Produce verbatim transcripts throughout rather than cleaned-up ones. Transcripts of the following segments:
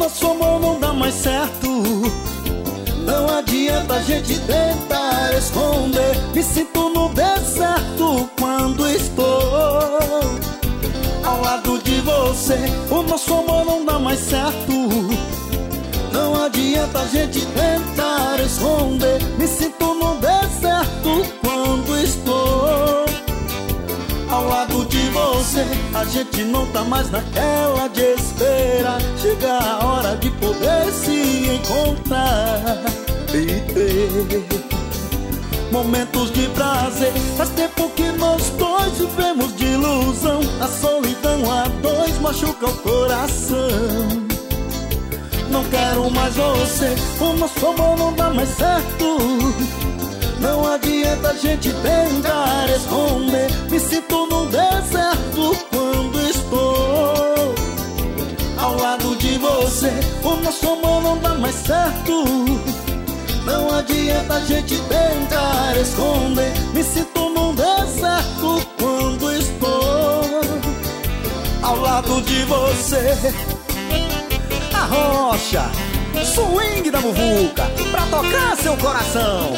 nosso amor não dá mais certo. Não adianta a gente tentar esconder. Me sinto no deserto quando estou ao lado de você. O nosso amor não dá mais certo. Não adianta a gente tentar esconder. Me sinto no deserto quando estou ao lado de você. A gente não tá mais naquela de esperar chegar a hora de poder se encontrar e ter momentos de prazer. Faz tempo que nós dois vivemos de ilusão. A solidão a dois machuca o coração. Não quero mais você, o nosso amor não dá mais certo. Não adianta a gente tentar esconder. Me sinto no deserto quando estou ao lado de você. O nosso amor não dá mais certo. Não adianta a gente tentar esconder. Me sinto no deserto quando estou ao lado de você. A rocha, swing da muvuca, pra tocar seu coração.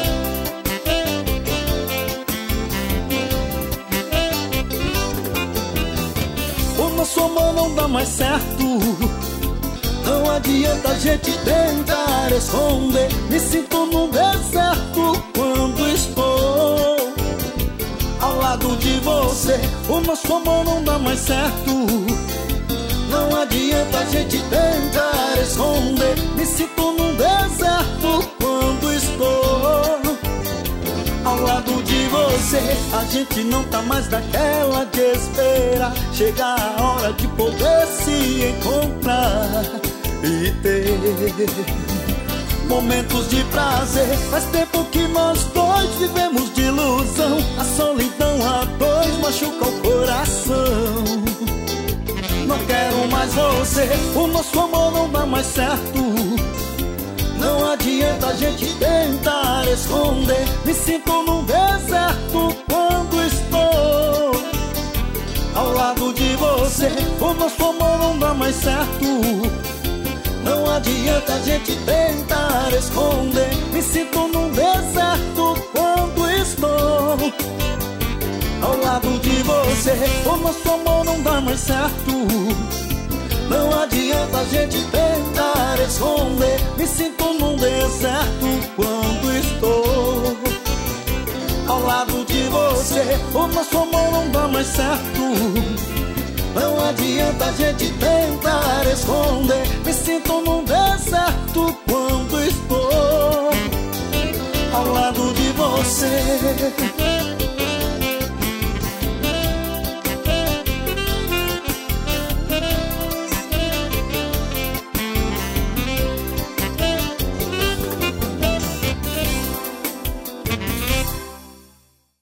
O nosso amor não dá mais certo. Não adianta a gente tentar esconder. Me sinto no deserto quando estou ao lado de você. O nosso amor não dá mais certo. Não adianta a gente tentar esconder. Me sinto no deserto quando estou ao lado de você. A gente não tá mais naquela de esperar chegar a hora de poder se encontrar e ter momentos de prazer. Faz tempo que nós dois vivemos de ilusão. A solidão a dois machuca o coração. Não quero mais você, o nosso amor não dá mais certo. Não adianta a gente tentar esconder. Me sinto num deserto quando estou ao lado de você. O nosso amor não dá mais certo. Não adianta a gente tentar esconder. Me sinto num deserto quando estou ao lado de você. O nosso amor não dá mais certo. Não adianta a gente tentar esconder. Me sinto num deserto quando estou ao lado de você. O nosso amor não dá mais certo. Não adianta a gente tentar esconder. Me sinto num deserto quando estou ao lado de você.